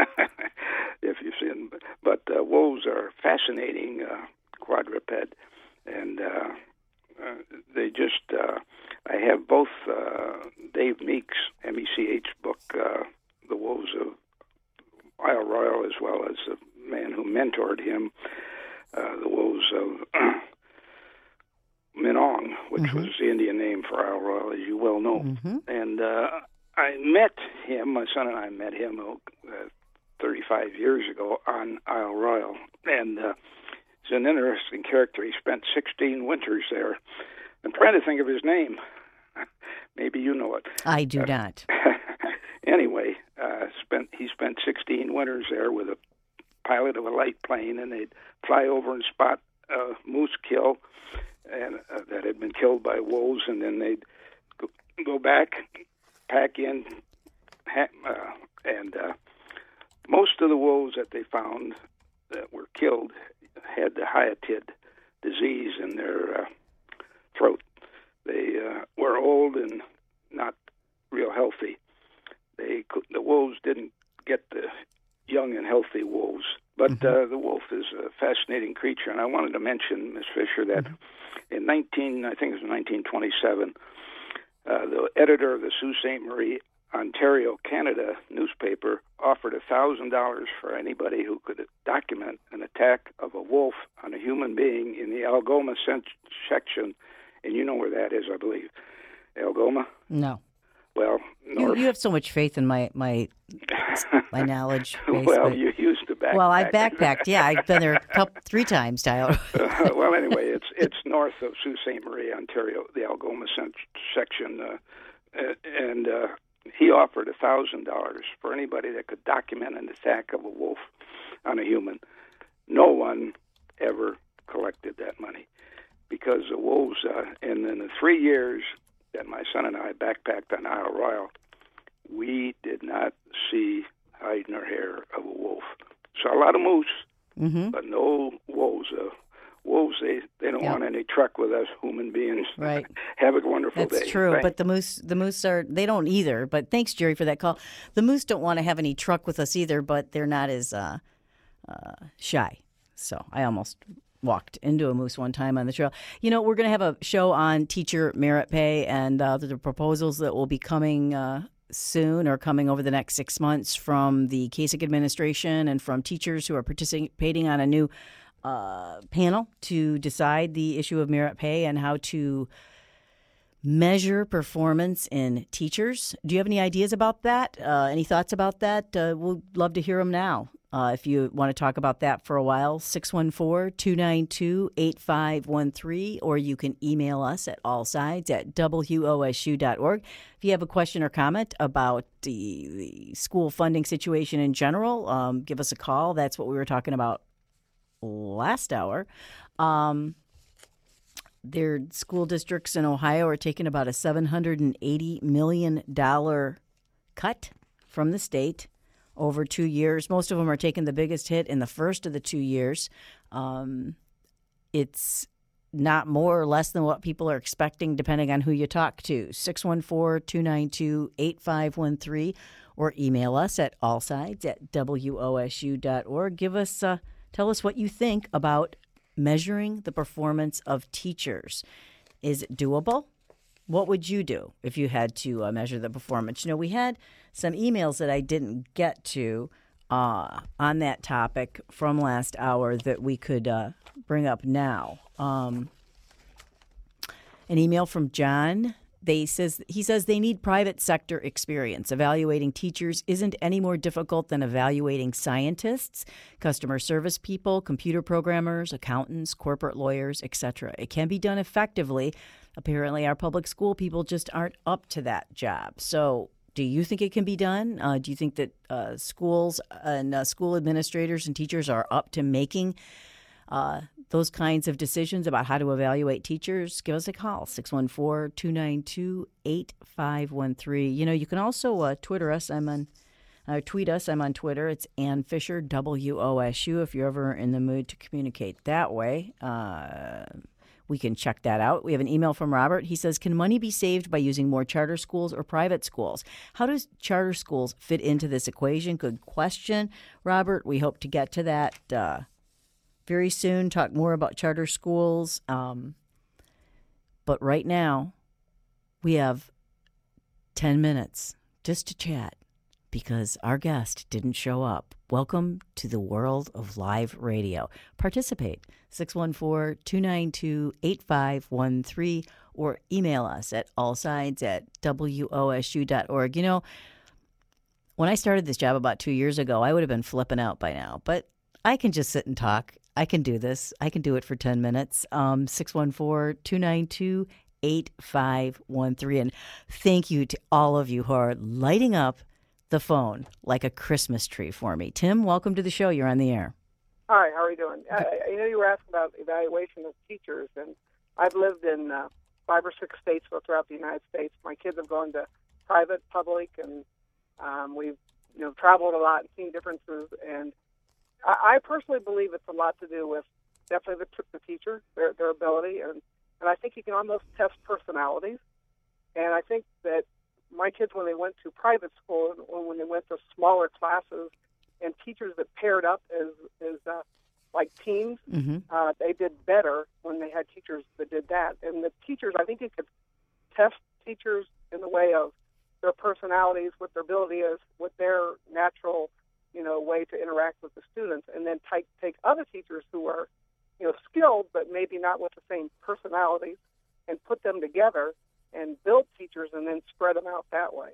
If you've seen, but uh, wolves are fascinating uh, quadruped, and uh, uh, they just. Uh, I have both uh, Dave Meek's M E C H book, uh, The Wolves of Isle Royale, as well as the man who mentored him, uh, The Wolves of Minong, which mm-hmm. was the Indian name for Isle Royale, as you well know. Mm-hmm. And uh, I met him, my son and I met him uh, thirty-five years ago on Isle Royale. And uh, he's an interesting character. He spent sixteen winters there. I'm trying to think of his name. Maybe you know it. I do uh, not. Anyway, uh, spent he spent sixteen winters there with a pilot of a light plane, and they'd fly over and spot a moose kill and uh, that had been killed by wolves, and then they'd go, go back, pack in, ha- uh, and uh, most of the wolves that they found that were killed had the hyatid disease in their uh, throat. They uh, were old and not real healthy. They the wolves didn't get the young and healthy wolves, but mm-hmm. uh, the wolf is a fascinating creature. And I wanted to mention, Miz Fisher, that mm-hmm. in nineteen, I think it was nineteen twenty-seven, uh, the editor of the Sault Ste. Marie, Ontario, Canada newspaper offered a thousand dollars for anybody who could document an attack of a wolf on a human being in the Algoma section, and you know where that is, I believe. Algoma? No. Well, north. You, you have so much faith in my my my knowledge base. Well, but... you used to backpack. Well, I backpacked. Yeah, I've been there a couple, three times, Tyler. uh, well, anyway, it's it's north of Sault Ste. Marie, Ontario, the Algoma section, uh, and uh, he offered a thousand dollars for anybody that could document an attack of a wolf on a human. No one ever collected that money because the wolves, uh, and in the three years that my son and I backpacked on Isle Royale, we did not see hide nor hair of a wolf. Saw a lot of moose, mm-hmm. but no wolves. Uh, wolves, they, they don't Yep. want any truck with us human beings. Right. Have a wonderful That's day. true, Thanks. but the moose, the moose are they don't either. But thanks, Jerry, for that call. The moose don't want to have any truck with us either, but they're not as uh, uh, shy. So I almost walked into a moose one time on the trail. You know, we're going to have a show on teacher merit pay and uh, the proposals that will be coming uh, soon or coming over the next six months from the Kasich administration and from teachers who are participating on a new uh, panel to decide the issue of merit pay and how to measure performance in teachers. Do you have any ideas about that? Uh, any thoughts about that? Uh, we'd love to hear them now. Uh, if you want to talk about that for a while, six one four, two nine two, eight five one three, or you can email us at allsides at W O S U dot org. If you have a question or comment about the, the school funding situation in general, um, give us a call. That's what we were talking about last hour. Um, their school districts in Ohio are taking about a seven hundred eighty million dollars cut from the state over two years. Most of them are taking the biggest hit in the first of the two years. Um, it's not more or less than what people are expecting, depending on who you talk to. six one four, two nine two, eight five one three, or email us at allsides at W O S U dot org. Give us, uh, tell us what you think about measuring the performance of teachers. Is it doable? What would you do if you had to uh, measure the performance? You know, we had some emails that I didn't get to uh, on that topic from last hour that we could uh, bring up now. Um, an email from John. They says he says they need private sector experience. Evaluating teachers isn't any more difficult than evaluating scientists, customer service people, computer programmers, accountants, corporate lawyers, et cetera. It can be done effectively. Apparently, our public school people just aren't up to that job. So, do you think it can be done? Uh, do you think that uh, schools and uh, school administrators and teachers are up to making Uh, those kinds of decisions about how to evaluate teachers? Give us a call, six one four, two nine two, eight five one three. You know, you can also uh, Twitter us. I'm on, uh, tweet us. I'm on Twitter. It's Ann Fisher, W O S U, if you're ever in the mood to communicate that way. Uh, we can check that out. We have an email from Robert. He says, can money be saved by using more charter schools or private schools? How does charter schools fit into this equation? Good question, Robert. We hope to get to that uh very soon, talk more about charter schools. Um, but right now, we have ten minutes just to chat because our guest didn't show up. Welcome to the world of live radio. Participate, six one four, two nine two, eight five one three, or email us at allsides at W O S U dot org. You know, when I started this job about two years ago, I would have been flipping out by now, but I can just sit and talk. I can do this. I can do it for ten minutes. Um, six one four, two nine two, eight five one three. And thank you to all of you who are lighting up the phone like a Christmas tree for me. Tim, welcome to the show. You're on the air. Hi, how are you doing? I, I know you were asking about evaluation of teachers, and I've lived in uh, five or six states throughout the United States. My kids have gone to private, public, and um, we've you know traveled a lot and seen differences. And I personally believe it's a lot to do with definitely the, the teacher, their their ability, and, and I think you can almost test personalities. And I think that my kids, when they went to private school, or when they went to smaller classes, and teachers that paired up as as uh, like teams, mm-hmm. uh, they did better when they had teachers that did that. And the teachers, I think you could test teachers in the way of their personalities, what their ability is, what their natural you know, way to interact with the students, and then take take other teachers who are, you know, skilled but maybe not with the same personalities, and put them together and build teachers, and then spread them out that way.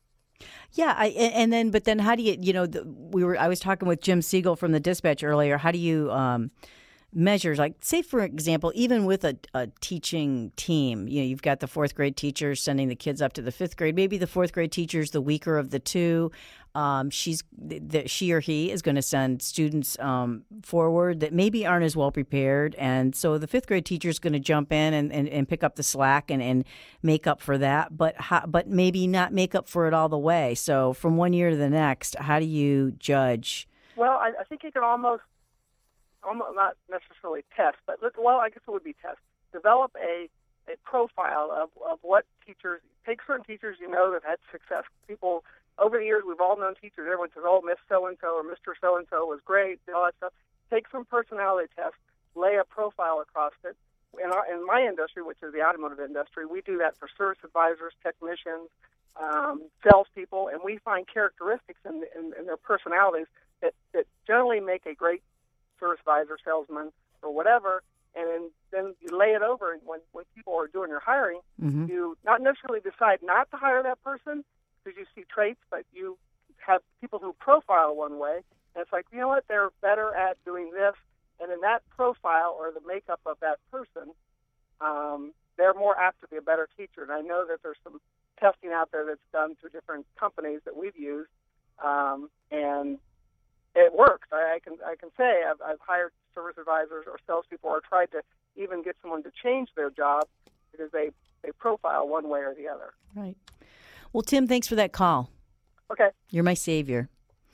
Yeah, I, and then but then how do you, you know, the, we were I was talking with Jim Siegel from the Dispatch earlier. How do you um, measures, like, say, for example, even with a, a teaching team, you know, you've got the fourth grade teachers sending the kids up to the fifth grade. Maybe the fourth grade teacher's the weaker of the two. Um, she's that she or he is going to send students um, forward that maybe aren't as well prepared. And so the fifth grade teacher is going to jump in and, and, and pick up the slack and, and make up for that, but how, but maybe not make up for it all the way. So from one year to the next, how do you judge? Well, I, I think you can almost almost not necessarily test, but look, well, I guess it would be test. Develop a a profile of, of what teachers, take certain teachers you know that had success. People, over the years, we've all known teachers. Everyone says, oh, Miss So-and-so or Mister So-and-so was great, all that stuff. Take some personality tests, lay a profile across it. In, our, in my industry, which is the automotive industry, we do that for service advisors, technicians, um, salespeople, and we find characteristics in, in, in their personalities that, that generally make a great service advisor, salesman, or whatever. And then, then you lay it over, and when, when people are doing your hiring, Mm-hmm. you not necessarily decide not to hire that person because you see traits, but you have people who profile one way, and it's like, you know what, they're better at doing this, and in that profile or the makeup of that person, um, they're more apt to be a better teacher. And I know that there's some testing out there that's done through different companies that we've used, um, and it works. I, I can I can say I've, I've hired service advisors or salespeople, or tried to even get someone to change their job because they, they profile one way or the other. Right. Well, Tim, thanks for that call. Okay. You're my savior.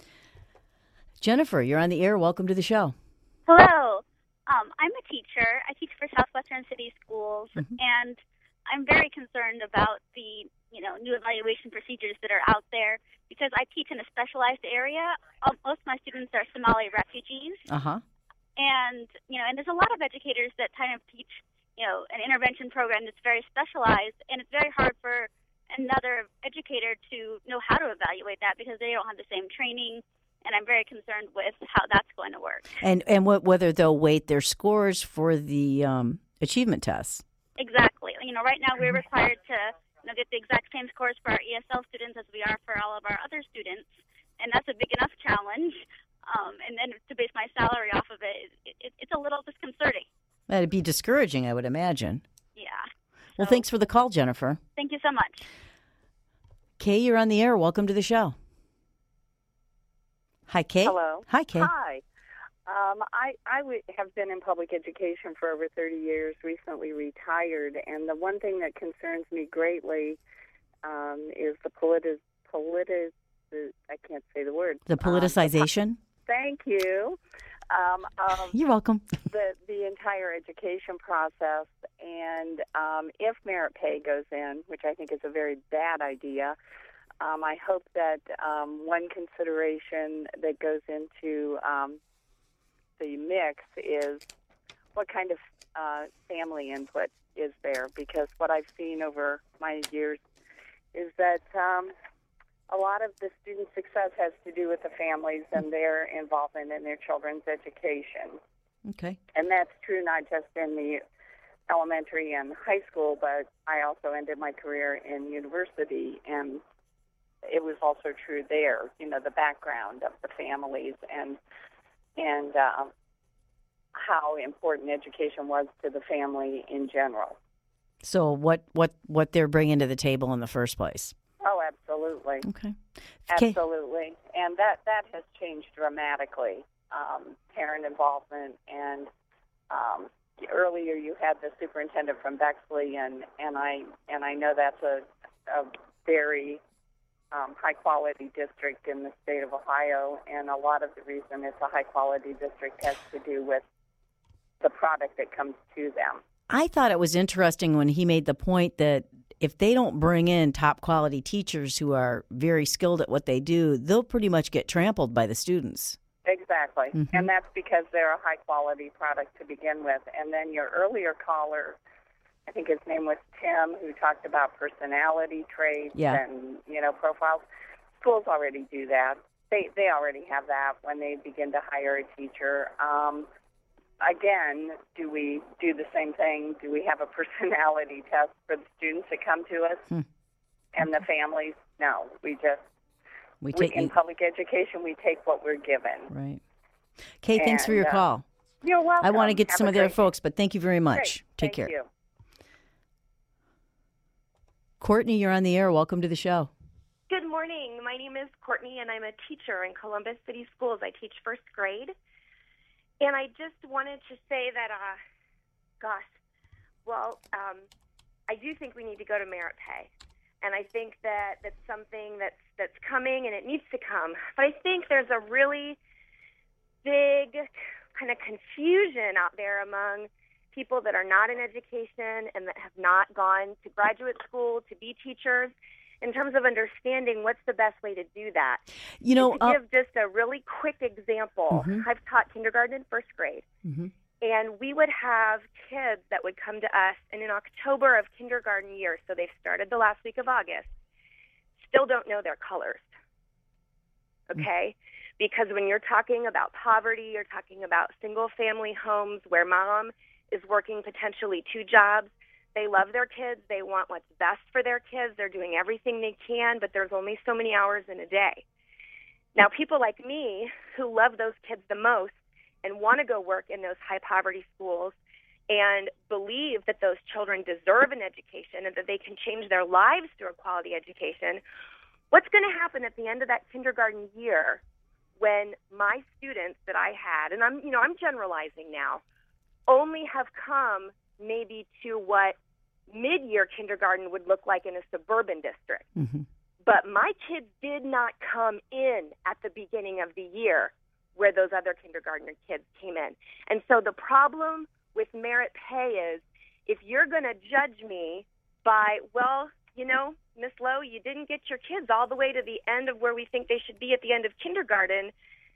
Jennifer, you're on the air. Welcome to the show. Hello. Um, I'm a teacher. I teach for Southwestern City Schools, Mhm. and I'm very concerned about the you know new evaluation procedures that are out there because I teach in a specialized area. Um, most of my students are Somali refugees, Uh-huh. and you know, and there's a lot of educators that kind of teach you know an intervention program that's very specialized, and it's very hard for another educator to know how to evaluate that because they don't have the same training. And I'm very concerned with how that's going to work. And and what, whether they'll weight their scores for the um, achievement tests. Exactly. You know, right now we're required to you know, get the exact same scores for our E S L students as we are for all of our other students, and that's a big enough challenge. Um, and then to base my salary off of it, it, it, it's a little disconcerting. That'd be discouraging, I would imagine. Yeah. Well, thanks for the call, Jennifer. Thank you so much. Kay, you're on the air. Welcome to the show. Hi, Kay. Hello. Hi, Kay. Hi. Um, I, I w- have been in public education for over thirty years, recently retired, and the one thing that concerns me greatly um, is the politi- politi- I can't say the word. The politicization? Um, thank you. Um, of You're welcome. the, the entire education process, and um, if merit pay goes in, which I think is a very bad idea, Um, I hope that um, one consideration that goes into um, the mix is what kind of uh, family input is there, because what I've seen over my years is that um, a lot of the student success has to do with the families and their involvement in their children's education. Okay. And that's true not just in the elementary and high school, but I also ended my career in university, and it was also true there, you know, the background of the families and and uh, how important education was to the family in general. So what, what, what they're bringing to the table in the first place. Oh, absolutely. Okay. Absolutely. And that, that has changed dramatically, um, parent involvement. And um, earlier you had the superintendent from Bexley, and, and, I, and I know that's a, a very Um, high-quality district in the state of Ohio, and a lot of the reason it's a high-quality district has to do with the product that comes to them. I thought it was interesting when he made the point that if they don't bring in top-quality teachers who are very skilled at what they do, they'll pretty much get trampled by the students. Exactly, Mm-hmm. and that's because they're a high-quality product to begin with. And then your earlier caller, I think his name was Tim, who talked about personality traits Yeah. and, you know, profiles. Schools already do that. They they already have that when they begin to hire a teacher. Um, again, do we do the same thing? Do we have a personality test for the students that come to us Hmm. and the families? No, we just, We we, take in public education, we take what we're given. Right. Kay, thanks for your And, uh, call. You're welcome. I want to get Have some a of the other great- folks, but thank you very much. Great. Take Thank care. you. Courtney, you're on the air. Welcome to the show. Good morning. My name is Courtney, and I'm a teacher in Columbus City Schools. I teach first grade. And I just wanted to say that, uh, gosh, well, um, I do think we need to go to merit pay. And I think that that's something that's, that's coming, and it needs to come. But I think there's a really big kind of confusion out there among people that are not in education and that have not gone to graduate school to be teachers in terms of understanding what's the best way to do that. You know, and to uh, give just a really quick example, mm-hmm. I've taught kindergarten and first grade, mm-hmm. and we would have kids that would come to us, and in October of kindergarten year, so they've started the last week of August, still don't know their colors, okay? Mm-hmm. Because when you're talking about poverty, you're talking about single-family homes where mom is working potentially two jobs. They love their kids. They want what's best for their kids. They're doing everything they can, but there's only so many hours in a day. Now, people like me who love those kids the most and want to go work in those high-poverty schools and believe that those children deserve an education and that they can change their lives through a quality education, what's going to happen at the end of that kindergarten year when my students that I had, and I'm, you know, I'm generalizing now, only have come maybe to what mid-year kindergarten would look like in a suburban district. Mm-hmm. But my kids did not come in at the beginning of the year where those other kindergartner kids came in. And so the problem with merit pay is if you're going to judge me by, well, you know, Miss Lowe, you didn't get your kids all the way to the end of where we think they should be at the end of kindergarten,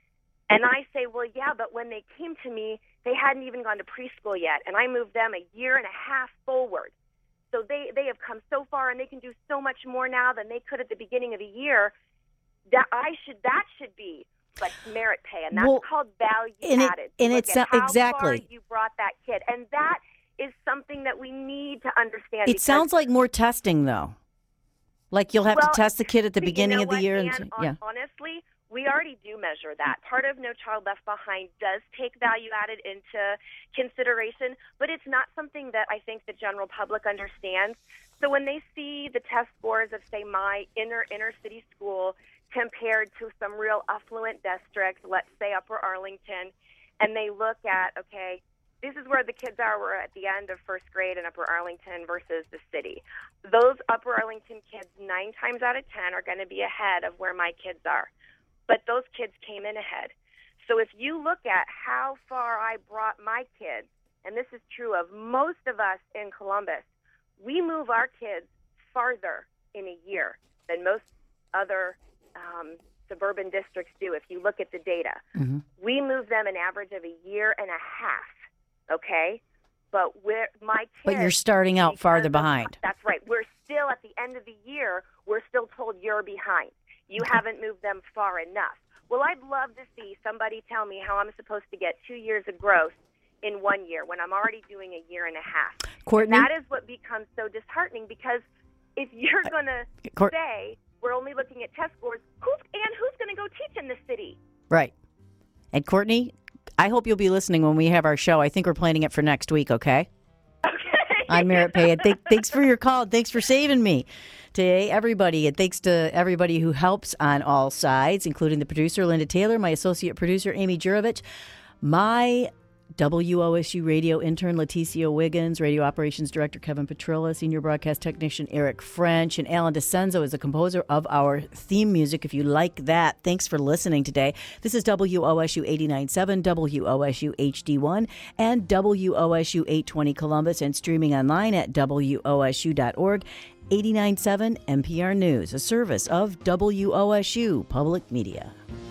and I say, well, yeah, but when they came to me, they hadn't even gone to preschool yet, and I moved them a year and a half forward. So they, they have come so far, and they can do so much more now than they could at the beginning of the year. That I should that should be like merit pay, and that's well, called value and added. It, and Look it's at how exactly far you brought that kid, and that is something that we need to understand. It sounds like more testing, though. Like you'll have well, to test the kid at the beginning you know of the what, year. Ann, And, on, yeah. Honestly, we already do measure that. Part of No Child Left Behind does take value added into consideration, but it's not something that I think the general public understands. So when they see the test scores of, say, my inner inner city school compared to some real affluent district, let's say Upper Arlington, and they look at, okay, this is where the kids are. We're at the end of first grade in Upper Arlington versus the city. Those Upper Arlington kids, nine times out of ten, are going to be ahead of where my kids are. But those kids came in ahead. So if you look at how far I brought my kids, and this is true of most of us in Columbus, we move our kids farther in a year than most other um, suburban districts do. If you look at the data, mm-hmm. we move them an average of a year and a half. Okay, but we're my kids. But you're starting out farther behind. That's right. We're still at the end of the year. We're still told you're behind. You okay. haven't moved them far enough. Well, I'd love to see somebody tell me how I'm supposed to get two years of growth in one year when I'm already doing a year and a half. Courtney? And that is what becomes so disheartening because if you're going to Court- say we're only looking at test scores, who's and who's going to go teach in the city? Right. And Courtney, I hope you'll be listening when we have our show. I think we're planning it for next week, okay? Okay. On Merit Pay. And th- thanks for your call. Thanks for saving me today, everybody. And thanks to everybody who helps on all sides, including the producer, Linda Taylor, my associate producer, Amy Jurovich, my W O S U radio intern, Leticia Wiggins, radio operations director, Kevin Petrilla, senior broadcast technician, Eric French, and Alan DeCenzo is the composer of our theme music. If you like that, thanks for listening today. This is W O S U eighty-nine point seven, W O S U H D one, and W O S U eight twenty Columbus, and streaming online at W O S U dot org. eighty-nine point seven N P R News, a service of W O S U Public Media.